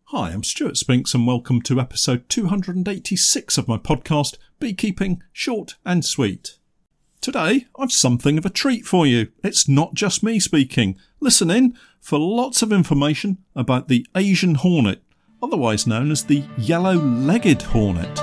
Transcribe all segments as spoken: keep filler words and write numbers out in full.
Hi, I'm Stuart Spinks and welcome to episode two hundred eighty-six of my podcast, Beekeeping Short and Sweet. Today, I've something of a treat for you. It's not just me speaking. Listen in for lots of information about the Asian hornet, otherwise known as the yellow-legged hornet.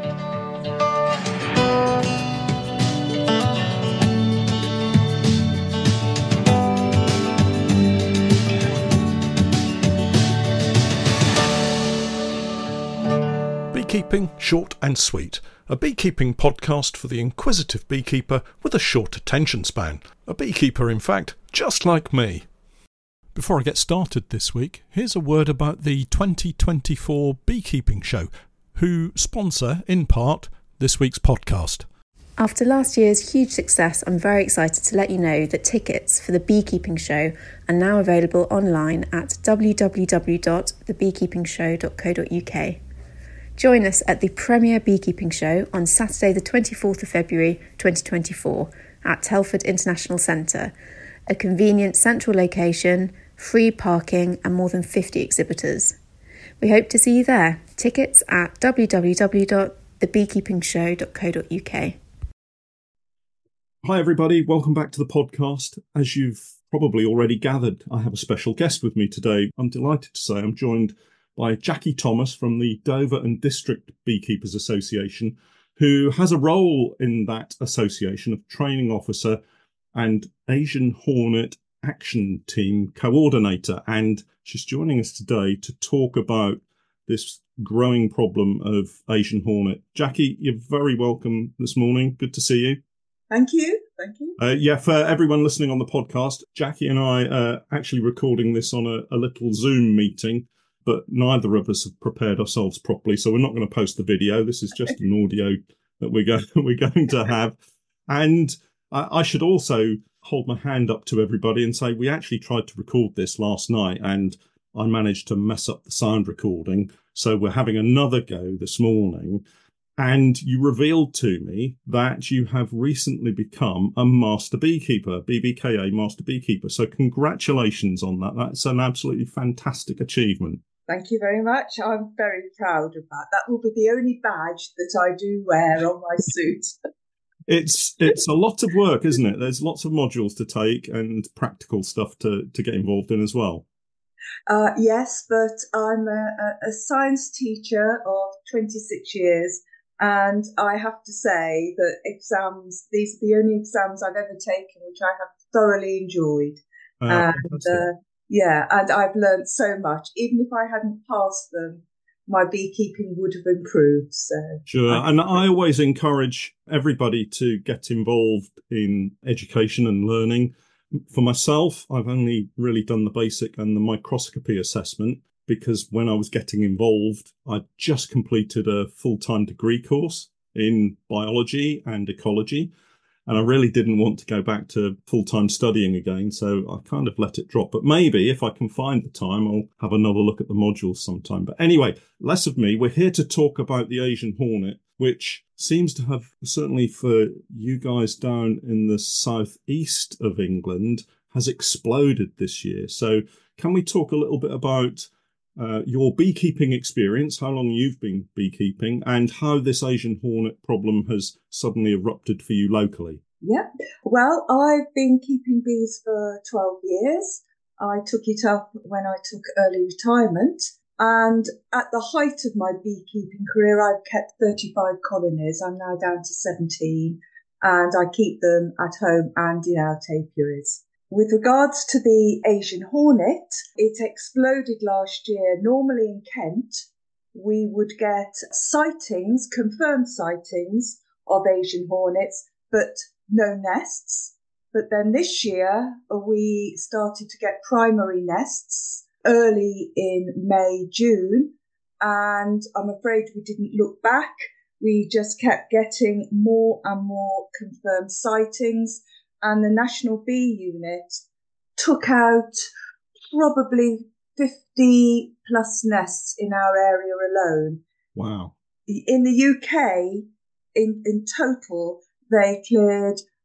Beekeeping Short and Sweet, a beekeeping podcast for the inquisitive beekeeper with a short attention span. A beekeeper, in fact, just like me. Before I get started this week, here's a word about the twenty twenty-four Beekeeping Show, who sponsor, in part, this week's podcast. After last year's huge success, I'm very excited to let you know that tickets for the Beekeeping Show are now available online at w w w dot the beekeeping show dot co dot u k. Join us at the Premier Beekeeping Show on Saturday the twenty-fourth of February twenty twenty-four at Telford International Centre, a convenient central location, free parking and more than fifty exhibitors. We hope to see you there. Tickets at w w w dot the beekeeping show dot co dot u k. Hi everybody, welcome back to the podcast. As you've probably already gathered, I have a special guest with me today. I'm delighted to say I'm joined by Jackie Thomas from the Dover and District Beekeepers Association, who has a role in that association of training officer and Asian Hornet Action Team coordinator. And she's joining us today to talk about this growing problem of Asian Hornet. Jackie, you're very welcome this morning. Good to see you. Thank you. Thank you. Uh, yeah, for everyone listening on the podcast, Jackie and I are actually recording this on a, a little Zoom meeting, but neither of us have prepared ourselves properly, so we're not going to post the video. This is just an audio that we're going, we're going to have. And I, I should also hold my hand up to everybody and say we actually tried to record this last night, and I managed to mess up the sound recording. So we're having another go this morning. And you revealed to me that you have recently become a master beekeeper, B B K A master beekeeper. So congratulations on that. That's an absolutely fantastic achievement. Thank you very much. I'm very proud of that. That will be the only badge that I do wear on my suit. It's it's a lot of work, isn't it? There's lots of modules to take and practical stuff to, to get involved in as well. Uh, yes, but I'm a, a science teacher of twenty-six years. And I have to say that exams, these are the only exams I've ever taken, which I have thoroughly enjoyed. Uh, and uh, yeah, and I've learned so much. Even if I hadn't passed them, my beekeeping would have improved. So sure. I and I always encourage everybody to get involved in education and learning. For myself, I've only really done the basic and the microscopy assessment, because when I was getting involved, I'd just completed a full-time degree course in biology and ecology, and I really didn't want to go back to full-time studying again, so I kind of let it drop. But maybe if I can find the time, I'll have another look at the modules sometime. But anyway, less of me. We're here to talk about the Asian hornet, which seems to have, certainly for you guys down in the southeast of England, has exploded this year. So can we talk a little bit about Uh, your beekeeping experience, how long you've been beekeeping, and how this Asian hornet problem has suddenly erupted for you locally? Yeah, well, I've been keeping bees for twelve years. I took it up when I took early retirement. And at the height of my beekeeping career, I've kept thirty-five colonies. I'm now down to seventeen, and I keep them at home and in our apiaries. With regards to the Asian hornet, it exploded last year. Normally in Kent, we would get sightings, confirmed sightings of Asian hornets, but no nests. But then this year, we started to get primary nests early in May, June, and I'm afraid we didn't look back. We just kept getting more and more confirmed sightings. And the National Bee Unit took out probably fifty plus nests in our area alone. Wow. In the U K, in, in total, they cleared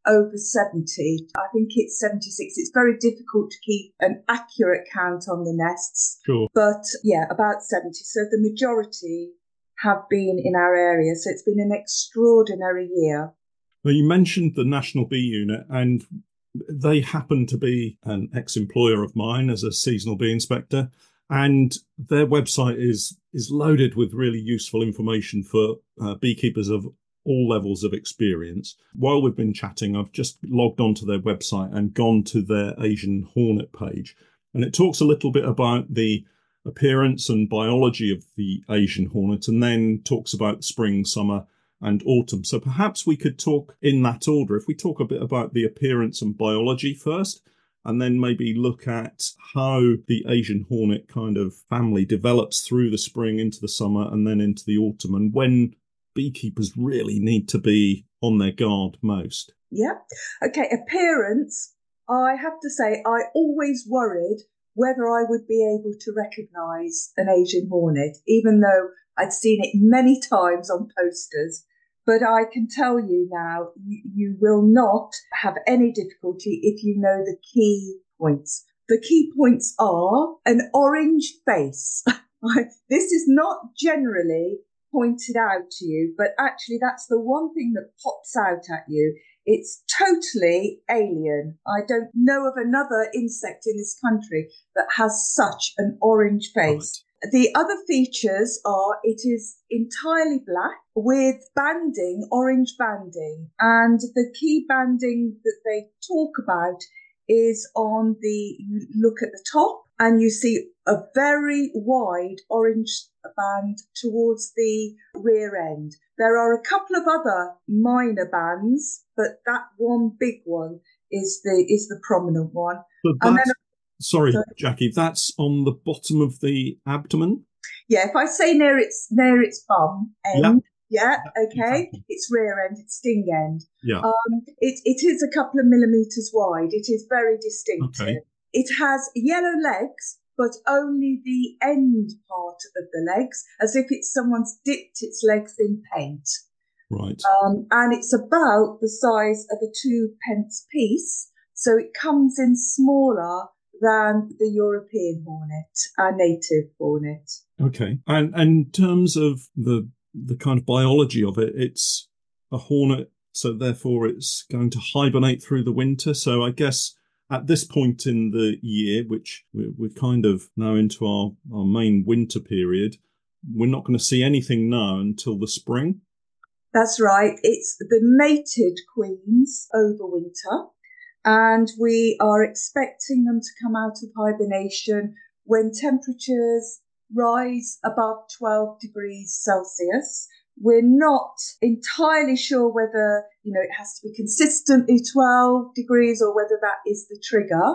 over seventy. I think it's seventy-six. It's very difficult to keep an accurate count on the nests. Sure. But yeah, about seventy. So the majority have been in our area. So it's been an extraordinary year. Well, you mentioned the National Bee Unit, and they happen to be an ex-employer of mine as a seasonal bee inspector. And their website is is loaded with really useful information for uh, beekeepers of all levels of experience. While we've been chatting, I've just logged onto their website and gone to their Asian hornet page. And it talks a little bit about the appearance and biology of the Asian hornet, and then talks about spring, summer, and autumn. So perhaps we could talk in that order. If we talk a bit about the appearance and biology first, and then maybe look at how the Asian hornet kind of family develops through the spring into the summer and then into the autumn, and when beekeepers really need to be on their guard most. Yeah. Okay, appearance. I have to say, I always worried whether I would be able to recognise an Asian hornet, even though I'd seen it many times on posters. But I can tell you now, you, you will not have any difficulty if you know the key points. The key points are an orange face. This is not generally pointed out to you, but actually that's the one thing that pops out at you. It's totally alien. I don't know of another insect in this country that has such an orange face. Right. The other features are it is entirely black with banding, orange banding. And the key banding that they talk about is on the, you look at the top and you see a very wide orange band towards the rear end. There are a couple of other minor bands, but that one big one is the is the prominent one. But and then, sorry, sorry, Jackie, that's on the bottom of the abdomen? Yeah, if I say near its near its bum end, yeah, yeah okay, exactly. It's rear end, it's sting end. Yeah. Um, it it is a couple of millimetres wide. It is very distinctive. Okay. It has yellow legs, but only the end part of the legs, as if it's someone's dipped its legs in paint. Right. Um, and it's about the size of a two pence piece, so it comes in smaller than the European hornet, our native hornet. Okay. And, and in terms of the the kind of biology of it, it's a hornet, so therefore it's going to hibernate through the winter. So I guess at this point in the year, which we're, we're kind of now into our, our main winter period, we're not going to see anything now until the spring. That's right. It's the mated queens overwinter, and we are expecting them to come out of hibernation when temperatures rise above twelve degrees Celsius. We're not entirely sure whether, you know, it has to be consistently twelve degrees or whether that is the trigger.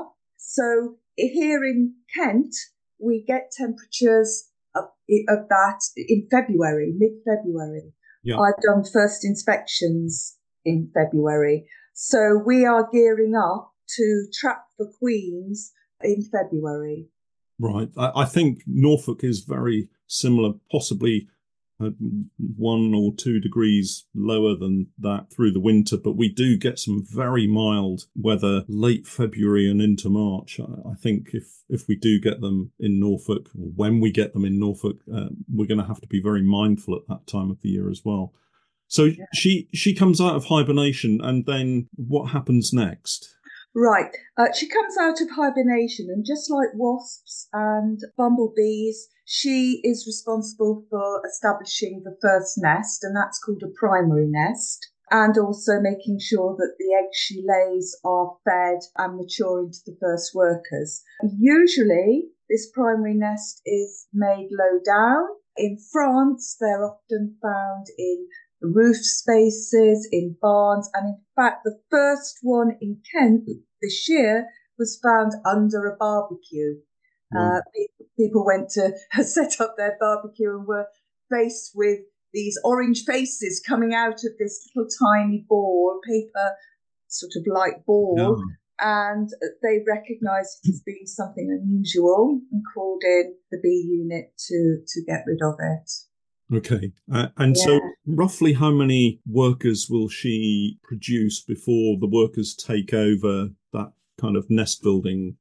So here in Kent, we get temperatures of, of that in February, mid-February. Yeah. I've done first inspections in February. So we are gearing up to trap for queens in February. Right. I, I think Norfolk is very similar, possibly uh, one or two degrees lower than that through the winter, but we do get some very mild weather late February and into March. I, I think if, if we do get them in Norfolk, or when we get them in Norfolk, uh, we're going to have to be very mindful at that time of the year as well. So yeah. she she comes out of hibernation, and then what happens next? Right. Uh, she comes out of hibernation, and just like wasps and bumblebees, she is responsible for establishing the first nest, and that's called a primary nest, and also making sure that the eggs she lays are fed and mature into the first workers. Usually, this primary nest is made low down. In France, they're often found in roof spaces, in barns, and in fact, the first one in Kent this year was found under a barbecue. Mm. Uh, people went to set up their barbecue and were faced with these orange faces coming out of this little tiny ball, paper sort of light ball, yeah. And they recognised it as being something unusual and called in the bee unit to, to get rid of it. Okay. Uh, and Yeah. so roughly how many workers will she produce before the workers take over that kind of nest building?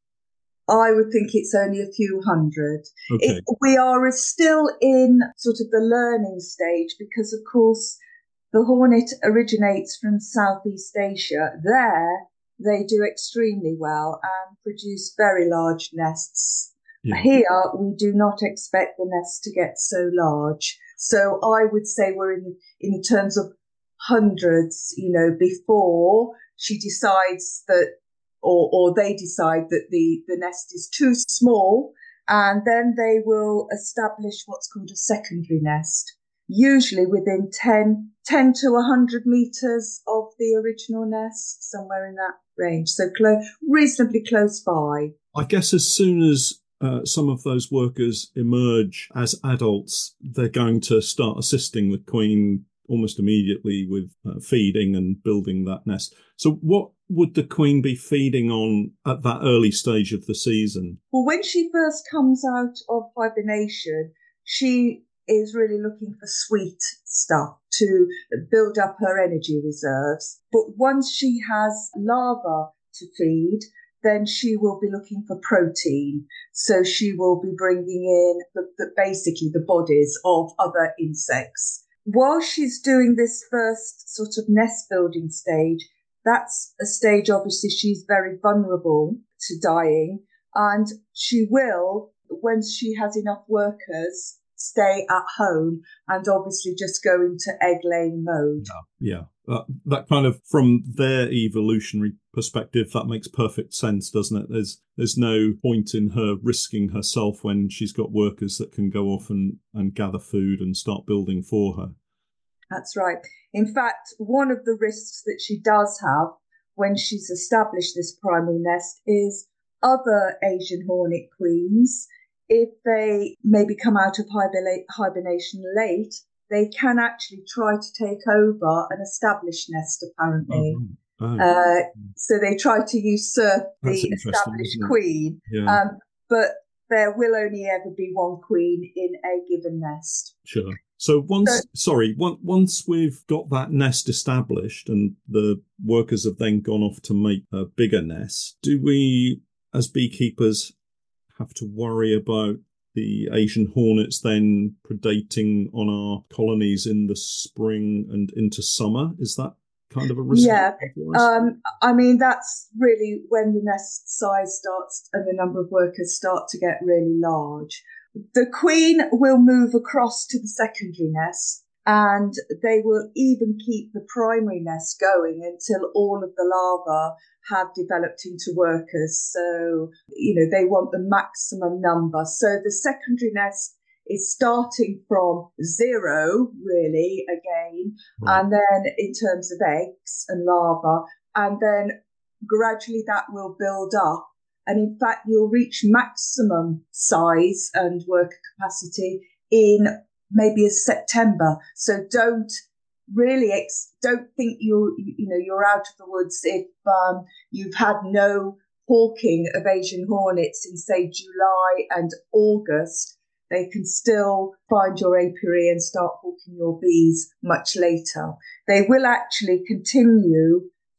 I would think it's only a few hundred. Okay. It, we are still in sort of the learning stage because, of course, the hornet originates from Southeast Asia. There, they do extremely well and produce very large nests. Yeah. Here, we do not expect the nests to get so large. So I would say we're in, in terms of hundreds, you know, before she decides that, or, or they decide that the, the nest is too small, and then they will establish what's called a secondary nest, usually within ten, ten to one hundred metres of the original nest, somewhere in that range. So clo- reasonably close by. I guess as soon as uh, some of those workers emerge as adults, they're going to start assisting the queen almost immediately with uh, feeding and building that nest. So what would the queen be feeding on at that early stage of the season? Well, when she first comes out of hibernation, she is really looking for sweet stuff to build up her energy reserves. But once she has larvae to feed, then she will be looking for protein. So she will be bringing in the, the, basically the bodies of other insects. While she's doing this first sort of nest building stage, that's a stage, obviously, she's very vulnerable to dying. And she will, when she has enough workers, stay at home and obviously just go into egg-laying mode. Yeah, yeah. Uh, that kind of, from their evolutionary perspective, that makes perfect sense, doesn't it? There's there's no point in her risking herself when she's got workers that can go off and, and gather food and start building for her. That's right. In fact, one of the risks that she does have when she's established this primary nest is other Asian hornet queens, if they maybe come out of hibernation late, they can actually try to take over an established nest, apparently. Oh, oh. Uh, so they try to usurp That's the established queen. Yeah. Um, but there will only ever be one queen in a given nest. Sure. So once, So, sorry, once we've got that nest established and the workers have then gone off to make a bigger nest, do we, as beekeepers, have to worry about the Asian hornets then predating on our colonies in the spring and into summer? Is that kind of a risk? Yeah, um, I mean, that's really when the nest size starts and the number of workers start to get really large. The queen will move across to the secondary nest, and they will even keep the primary nest going until all of the larvae have developed into workers. So, you know, they want the maximum number. So the secondary nest is starting from zero, really, again, right. And then in terms of eggs and larvae, and then gradually that will build up. And in fact, you'll reach maximum size and worker capacity in maybe as September. So don't really, ex- don't think you're, you know, you're out of the woods if um, you've had no hawking of Asian hornets in, say, July and August. They can still find your apiary and start hawking your bees much later. They will actually continue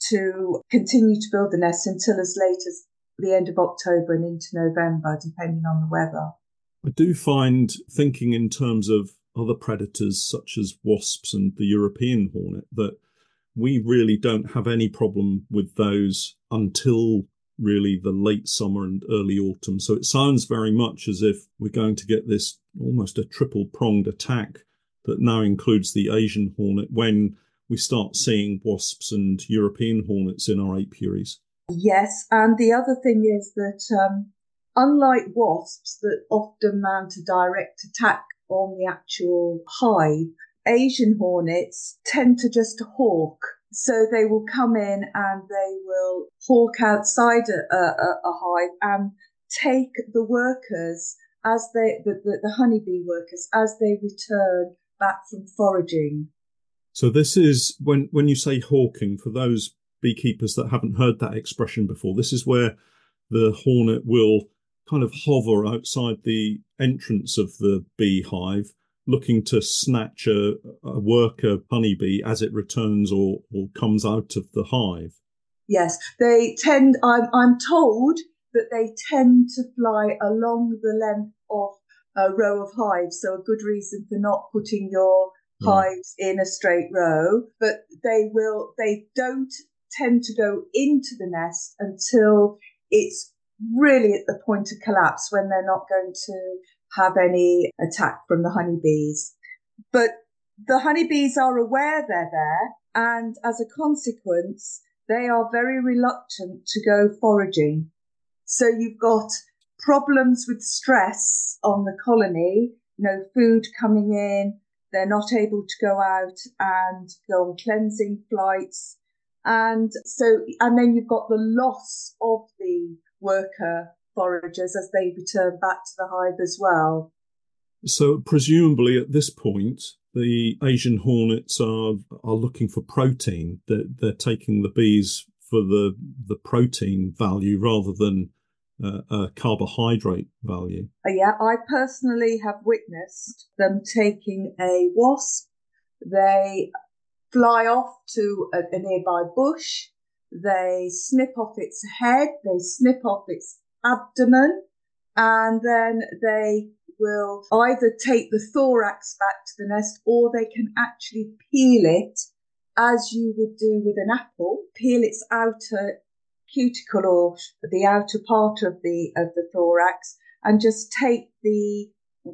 to continue to build the nest until as late as the end of October and into November, depending on the weather. I do find, thinking in terms of other predators such as wasps and the European hornet, that we really don't have any problem with those until really the late summer and early autumn. So it sounds very much as if we're going to get this almost a triple-pronged attack that now includes the Asian hornet when we start seeing wasps and European hornets in our apiaries. Yes, and the other thing is that um, unlike wasps that often mount a direct attack on the actual hive, Asian hornets tend to just hawk. So they will come in and they will hawk outside a, a, a hive and take the workers as they, the, the, the honeybee workers, as they return back from foraging. So this is, when, when you say hawking, for those beekeepers that haven't heard that expression before, this is where the hornet will kind of hover outside the entrance of the beehive looking to snatch a, a worker honeybee as it returns or, or comes out of the hive. Yes, they tend, I'm, I'm told that they tend to fly along the length of a row of hives. So a good reason for not putting your Right. hives in a straight row, but they will, they don't tend to go into the nest until it's really at the point of collapse, when they're not going to have any attack from the honeybees. But the honeybees are aware they're there, and as a consequence, they are very reluctant to go foraging. So you've got problems with stress on the colony, no food coming in, they're not able to go out and go on cleansing flights. And so, and then you've got the loss of the worker foragers as they return back to the hive as well. So presumably at this point, the Asian hornets are are looking for protein. They're, they're taking the bees for the the protein value rather than uh, a carbohydrate value. Yeah, I personally have witnessed them taking a wasp. They fly off to a, a nearby bush. They snip off its head. They snip off its abdomen, and then they will either take the thorax back to the nest, or they can actually peel it as you would do with an apple, peel its outer cuticle or the outer part of the of the thorax, and just take the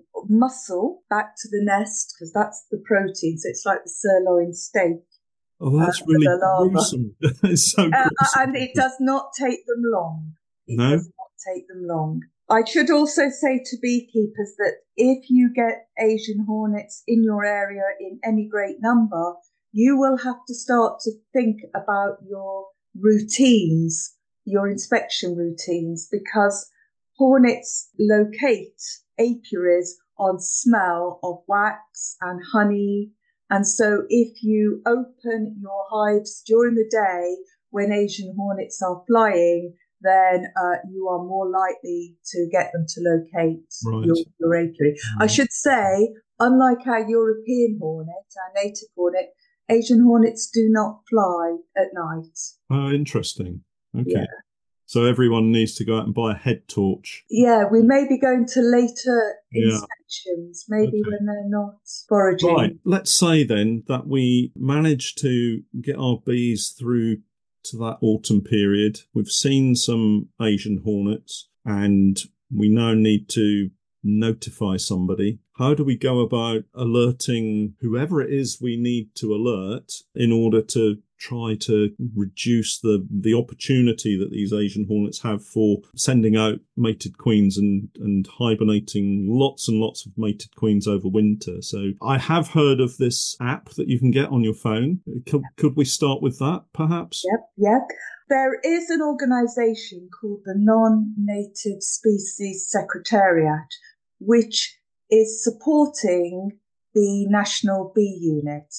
muscle back to the nest, because that's the protein. So it's like the sirloin steak. Oh, that's uh, really the larva. gruesome. It's so Uh, gruesome. and it does not take them long. It No? does not take them long. I should also say to beekeepers that if you get Asian hornets in your area in any great number, you will have to start to think about your routines, your inspection routines, because hornets locate apiaries on smell of wax and honey. And so if you open your hives during the day when Asian hornets are flying, then uh, you are more likely to get them to locate Right. your, your apiary. Mm. I should say, unlike our European hornet, our native hornet, Asian hornets do not fly at night. Oh, interesting. Okay. Yeah. So everyone needs to go out and buy a head torch. Yeah, we may be going to later Yeah. inspections, maybe Okay. when they're not foraging. Right. Let's say then that we managed to get our bees through to that autumn period. We've seen some Asian hornets and we now need to notify somebody. How do we go about alerting whoever it is we need to alert in order to try to reduce the the opportunity that these Asian hornets have for sending out mated queens and, and hibernating lots and lots of mated queens over winter? So I have heard of this app that you can get on your phone. Could, could we start with that, perhaps? Yep, yep. There is an organisation called the Non-Native Species Secretariat, which is supporting the National Bee Unit.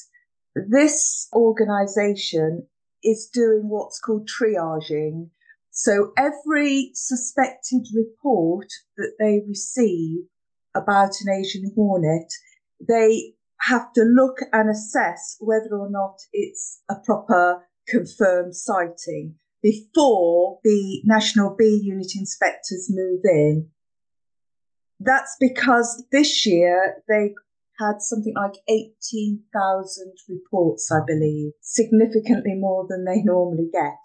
This organisation is doing what's called triaging. So every suspected report that they receive about an Asian hornet, they have to look and assess whether or not it's a proper confirmed sighting before the National Bee Unit inspectors move in. That's because this year they had something like eighteen thousand reports, I believe, significantly more than they normally get.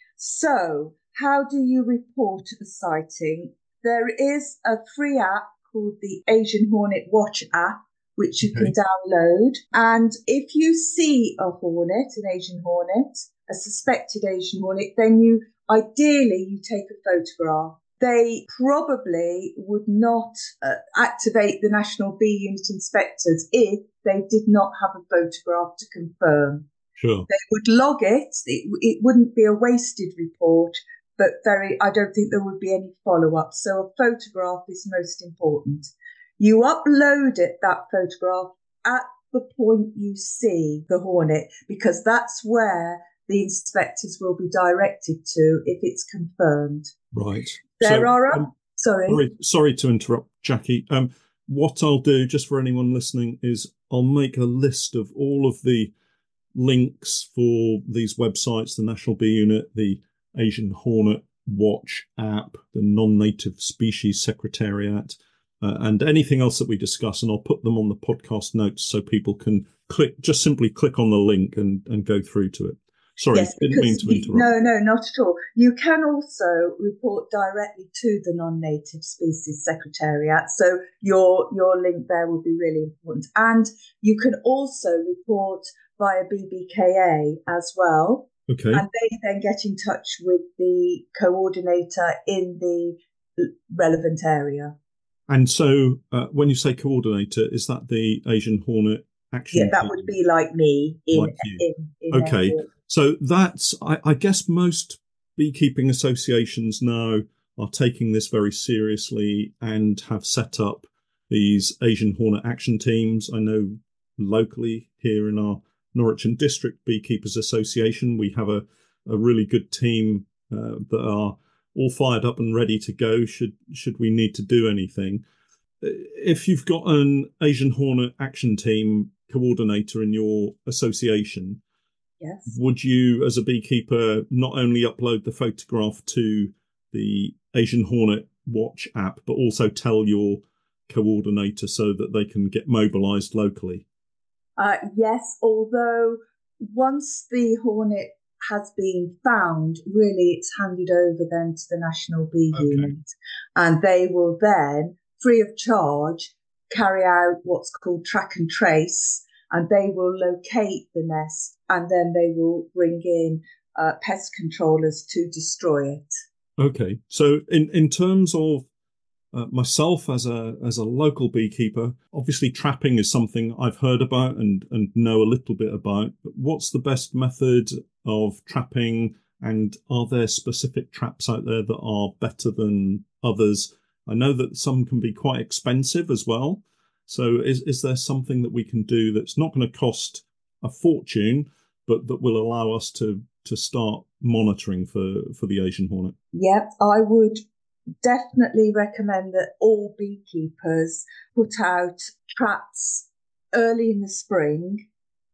So how do you report a sighting? There is a free app called the Asian Hornet Watch app, which you Okay. can download. And if you see a hornet, an Asian hornet, a suspected Asian hornet, then you ideally you take a photograph. They probably would not uh, activate the National Bee Unit inspectors if they did not have a photograph to confirm. Sure. They would log it. It, it wouldn't be a wasted report, but very, I don't think there would be any follow-up. So a photograph is most important. You upload it, that photograph, at the point you see the hornet, because that's where the inspectors will be directed to if it's confirmed. Right. There So, are, um, sorry. sorry, sorry to interrupt, Jackie. Um, what I'll do, just for anyone listening, is I'll make a list of all of the links for these websites, the National Bee Unit, the Asian Hornet Watch app, the Non-Native Species Secretariat, uh, and anything else that we discuss. And I'll put them on the podcast notes so people can click, just simply click on the link and, and go through to it. Sorry, yes, didn't mean to interrupt. No, no, not at all. You can also report directly to the Non-Native Species Secretariat. So your your link there will be really important. And you can also report via B B K A as well. Okay. And they then get in touch with the coordinator in the relevant area. And so uh, when you say coordinator, is that the Asian Hornet Action Yeah, that team? would be like me. In, like you. in, in Okay. their... So that's, I, I guess most beekeeping associations now are taking this very seriously and have set up these Asian Hornet Action teams. I know locally here in our Norwich and District Beekeepers Association, we have a, a really good team uh, that are all fired up and ready to go should should we need to do anything. If you've got an Asian Hornet Action team coordinator in your association, yes, would you, as a beekeeper, not only upload the photograph to the Asian Hornet Watch app, but also tell your coordinator so that they can get mobilised locally? Uh, yes, although once the hornet has been found, really it's handed over then to the National Bee Okay. Unit, and they will then, free of charge, carry out what's called track and trace, and they will locate the nest, and then they will bring in uh, pest controllers to destroy it. Okay, so in, in terms of uh, myself as a as a local beekeeper, obviously trapping is something I've heard about and, and know a little bit about. But what's the best method of trapping, and are there specific traps out there that are better than others? I know that some can be quite expensive as well. So is, is there something that we can do that's not going to cost a fortune, but that will allow us to to start monitoring for, for the Asian hornet? Yep, I would definitely recommend that all beekeepers put out traps early in the spring,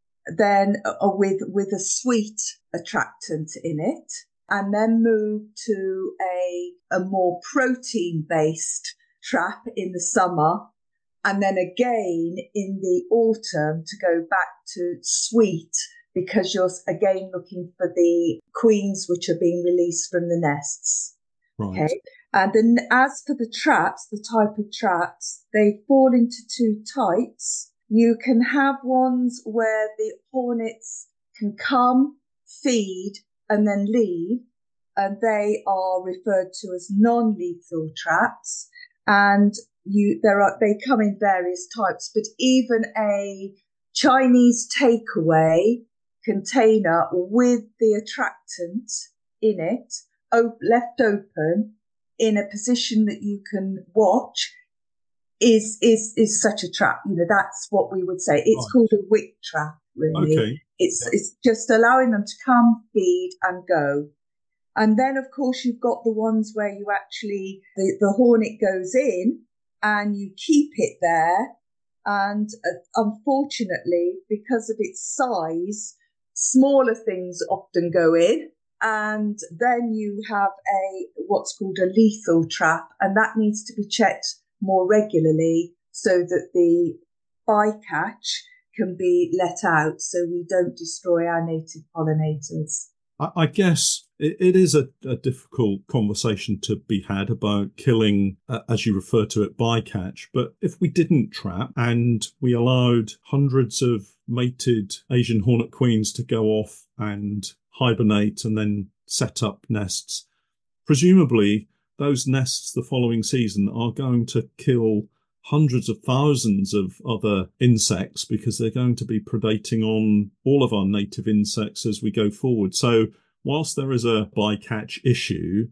then uh, with with a sweet attractant in it, and then move to a a more protein based trap in the summer, and then again in the autumn to go back to sweet, because you're again looking for the queens which are being released from the nests. Right. Okay. And then as for the traps, the type of traps, they fall into two types. You can have ones where the hornets can come, feed, and then leave, and they are referred to as non-lethal traps. And you, there are, they come in various types, but even a Chinese takeaway container with the attractant in it, op- left open, in a position that you can watch, is is is such a trap. You know, that's what we would say. It's right. Called a wick trap, really. Okay. It's yeah. It's just allowing them to come, feed, and go. And then, of course, you've got the ones where you actually, the, the hornet goes in and you keep it there. And uh, unfortunately, because of its size, smaller things often go in. And then you have a what's called a lethal trap, and that needs to be checked more regularly so that the bycatch can be let out so we don't destroy our native pollinators. I, I guess it, it is a, a difficult conversation to be had about killing, uh, as you refer to it, bycatch. But if we didn't trap and we allowed hundreds of mated Asian hornet queens to go off and hibernate and then set up nests, presumably those nests the following season are going to kill hundreds of thousands of other insects because they're going to be predating on all of our native insects as we go forward. So whilst there is a bycatch issue,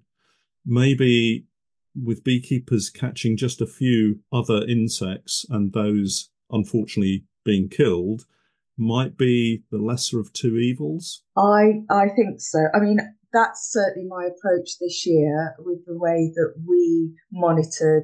maybe with beekeepers catching just a few other insects and those unfortunately being killed might be the lesser of two evils? I I think so. I mean, that's certainly my approach this year with the way that we monitored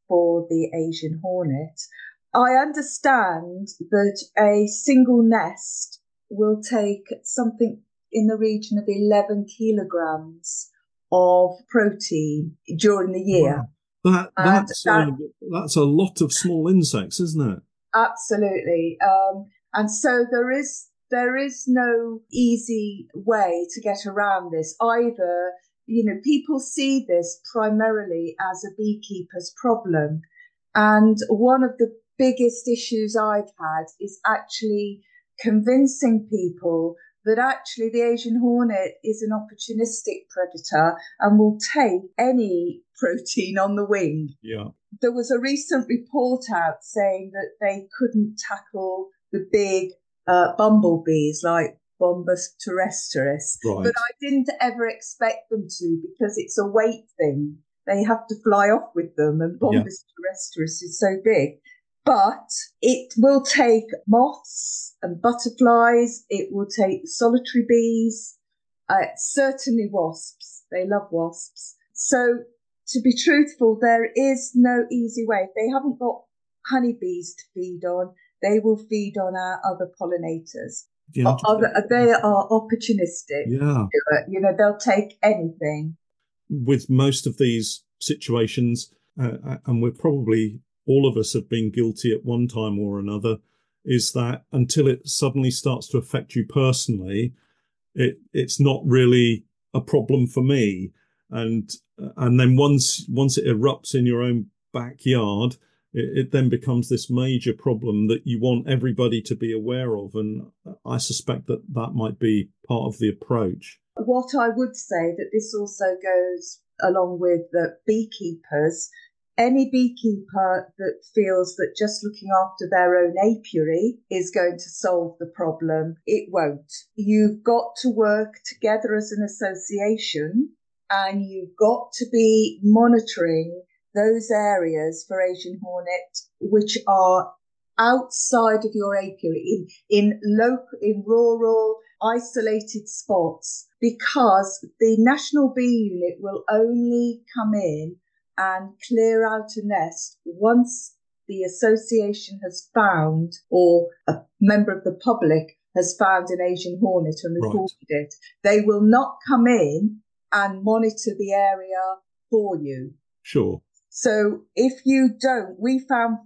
for the Asian hornet. I understand that a single nest will take something in the region of eleven kilograms of protein during the year. Wow. That that's that, uh, that's a lot of small insects, isn't it? Absolutely. Um, and so there is there is no easy way to get around this either. You know, people see this primarily as a beekeeper's problem. And one of the biggest issues I've had is actually convincing people that actually the Asian hornet is an opportunistic predator and will take any protein on the wing. Yeah. There was a recent report out saying that they couldn't tackle the big uh, bumblebees like Bombus terrestris, Right. but I didn't ever expect them to because it's a weight thing. They have to fly off with them, and Bombus yeah. terrestris is so big. But it will take moths and butterflies. It will take solitary bees, uh, certainly wasps. They love wasps. So to be truthful, there is no easy way. If they haven't got honeybees to feed on, they will feed on our other pollinators. Yeah. Other, they are opportunistic. Yeah. You know, they'll take anything. With most of these situations, uh, and we're probably... all of us have been guilty at one time or another, is that until it suddenly starts to affect you personally, it it's not really a problem for me. And and then once once it erupts in your own backyard, it, it then becomes this major problem that you want everybody to be aware of. And I suspect that that might be part of the approach. What I would say that this also goes along with the beekeepers. Any beekeeper that feels that just looking after their own apiary is going to solve the problem, it won't. You've got to work together as an association, and you've got to be monitoring those areas for Asian hornet which are outside of your apiary, in, in local, in rural, isolated spots, because the National Bee Unit will only come in and clear out a nest once the association has found, or a member of the public has found, an Asian hornet and reported right. it. They will not come in and monitor the area for you. Sure. So if you don't, we found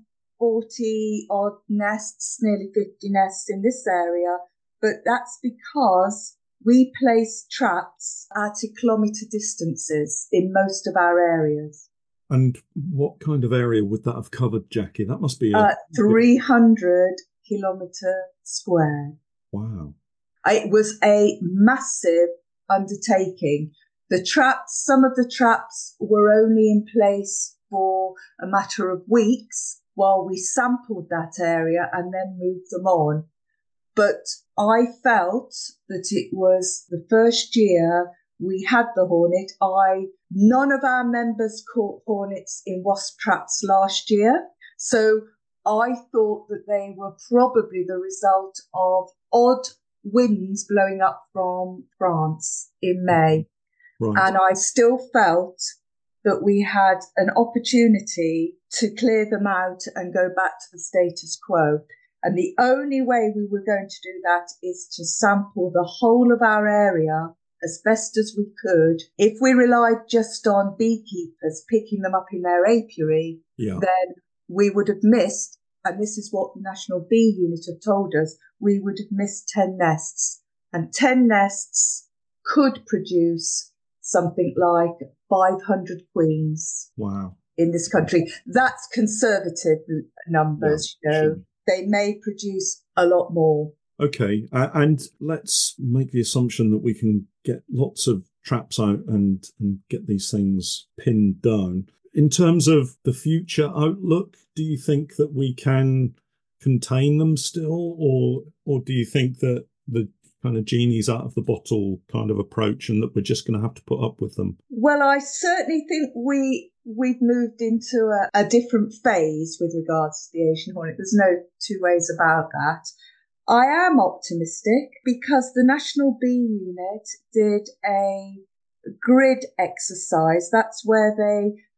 forty odd nests, nearly fifty nests in this area, but that's because we place traps at a kilometre distances in most of our areas. And what kind of area would that have covered, Jackie? That must be a... Uh, three hundred kilometre square. Wow. It was a massive undertaking. The traps, some of the traps were only in place for a matter of weeks while we sampled that area and then moved them on. But I felt that it was the first year we had the hornet. I none of our members caught hornets in wasp traps last year. So I thought that they were probably the result of odd winds blowing up from France in May. Right. And I still felt that we had an opportunity to clear them out and go back to the status quo. And the only way we were going to do that is to sample the whole of our area as best as we could. If we relied just on beekeepers picking them up in their apiary, yeah. then we would have missed, and this is what the National Bee Unit have told us, we would have missed ten nests. And ten nests could produce something like five hundred queens. Wow. In this country. That's conservative numbers, yeah, you know. Sure. They may produce a lot more. Okay, uh, and let's make the assumption that we can get lots of traps out and, and get these things pinned down. In terms of the future outlook, do you think that we can contain them still, or or do you think that the kind of genie's out of the bottle kind of approach and that we're just going to have to put up with them? Well, I certainly think we, we've moved into a, a different phase with regards to the Asian hornet. There's no two ways about that. I am optimistic because the National Bee Unit did a grid exercise. That's where they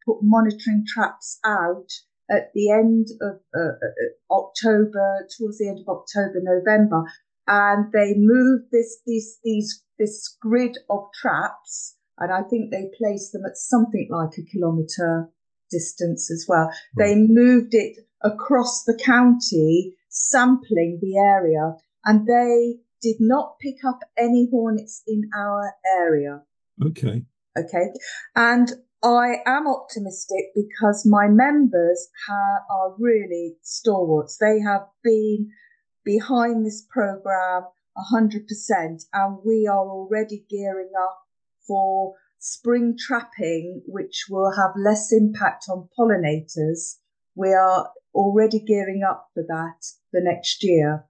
put monitoring traps out at the end of uh, October, towards the end of October, November, and they moved this these these this grid of traps, and I think they placed them at something like a kilometre distance as well. Right. They moved it across the county, sampling the area, and they did not pick up any hornets in our area. Okay. Okay. And I am optimistic because my members ha- are really stalwarts. They have been behind this programme one hundred percent, and we are already gearing up for spring trapping, which will have less impact on pollinators. We are already gearing up for that for next year.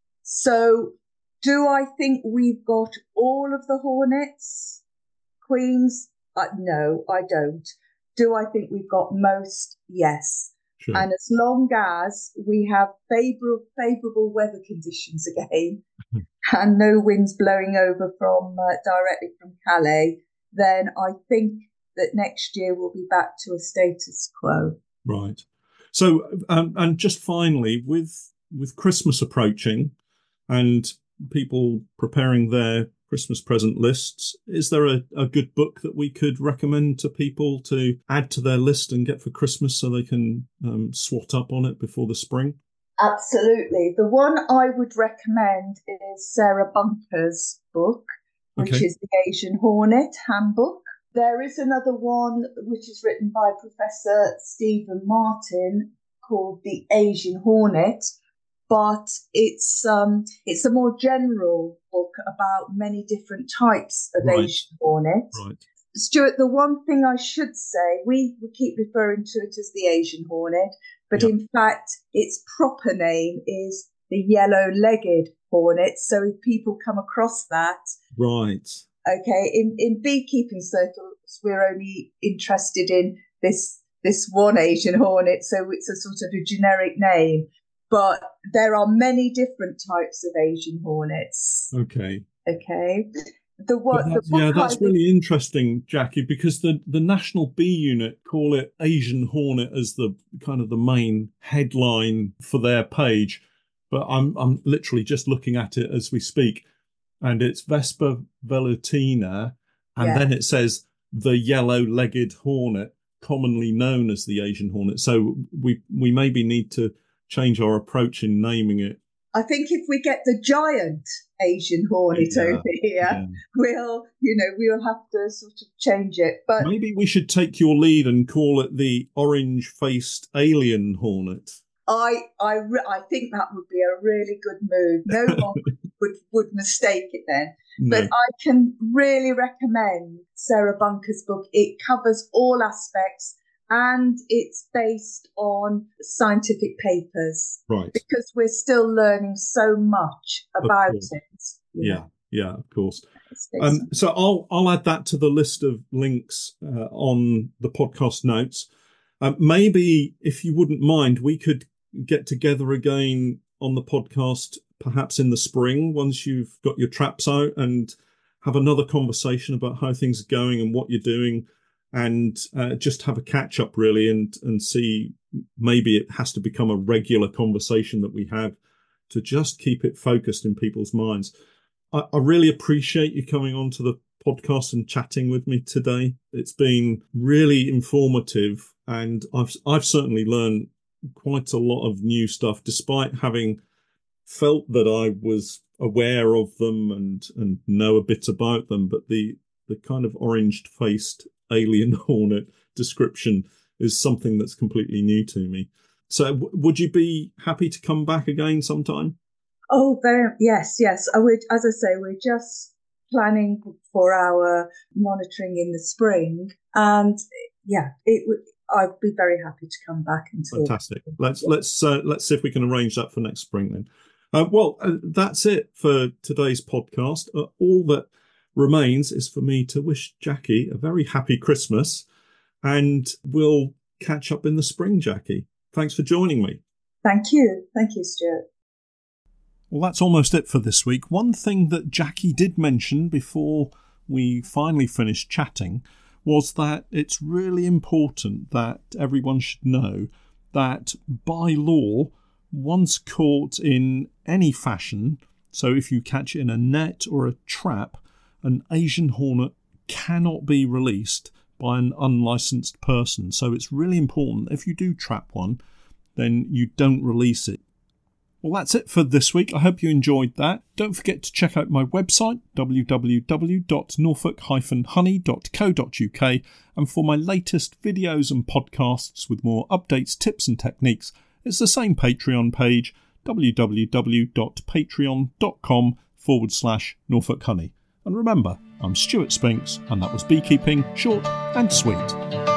So do I think we've got all of the hornets, queens? Uh, no, I don't. Do I think we've got most? Yes. Sure. And as long as we have favourable favourable weather conditions again and no winds blowing over from uh, directly from Calais, then I think that next year we'll be back to a status quo. Right. So, um, and just finally, with with Christmas approaching and people preparing their Christmas present lists, is there a, a good book that we could recommend to people to add to their list and get for Christmas so they can um, swat up on it before the spring? Absolutely. The one I would recommend is Sarah Bunker's book, which okay. is The Asian Hornet Handbook. There is another one which is written by Professor Stephen Martin called The Asian Hornet, but it's um it's a more general book about many different types of right. Asian hornet. Right. Stuart, the one thing I should say, we, we keep referring to it as the Asian hornet, but yep. in fact its proper name is the yellow-legged hornet. So if people come across that, right. Okay, in, in beekeeping circles, we're only interested in this this one Asian hornet, so it's a sort of a generic name. But there are many different types of Asian hornets. Okay. Okay. The what? That's, the yeah, that's I really interesting, Jackie, because the, the National Bee Unit call it Asian hornet as the kind of the main headline for their page. But I'm I'm literally just looking at it as we speak. And it's Vespa velutina, and yeah. then it says the yellow-legged hornet, commonly known as the Asian hornet. So we we maybe need to change our approach in naming it. I think if we get the giant Asian hornet yeah, over here, yeah. we'll, you know, we'll have to sort of change it. But maybe we should take your lead and call it the orange-faced alien hornet. I I re- I think that would be a really good move. No one would, would mistake it then. No. But I can really recommend Sarah Bunker's book. It covers all aspects and it's based on scientific papers. Right. Because we're still learning so much about it. Yeah, know. yeah, of course. Um, so I'll I'll add that to the list of links uh, on the podcast notes. Uh, maybe, if you wouldn't mind, we could get together again on the podcast, perhaps in the spring, once you've got your traps out, and have another conversation about how things are going and what you're doing, and uh, just have a catch up really, and and see, maybe it has to become a regular conversation that we have to just keep it focused in people's minds. I, I really appreciate you coming on to the podcast and chatting with me today. It's been really informative, and I've I've certainly learned quite a lot of new stuff, despite having felt that I was aware of them and and know a bit about them. But the the kind of orange-faced alien hornet description is something that's completely new to me. So w- would you be happy to come back again sometime? Oh, very yes, yes. I would. As I say, we're just planning for our monitoring in the spring, and yeah, it would. I'd be very happy to come back and talk. Fantastic. Let's let's uh, let's see if we can arrange that for next spring then. Uh, well, uh, that's it for today's podcast. Uh, all that remains is for me to wish Jackie a very happy Christmas, and we'll catch up in the spring, Jackie. Thanks for joining me. Thank you. Thank you, Stuart. Well, that's almost it for this week. One thing that Jackie did mention before we finally finished chatting was that it's really important that everyone should know that by law, once caught in any fashion, so if you catch it in a net or a trap, an Asian hornet cannot be released by an unlicensed person. So it's really important, if you do trap one, then you don't release it. Well, that's it for this week. I hope you enjoyed that. Don't forget to check out my website, w w w dot norfolk dash honey dot co dot u k, and for my latest videos and podcasts with more updates, tips and techniques, it's the same Patreon page, w w w dot patreon dot com forward slash Norfolk Honey. And remember, I'm Stuart Spinks, and that was Beekeeping, short and sweet.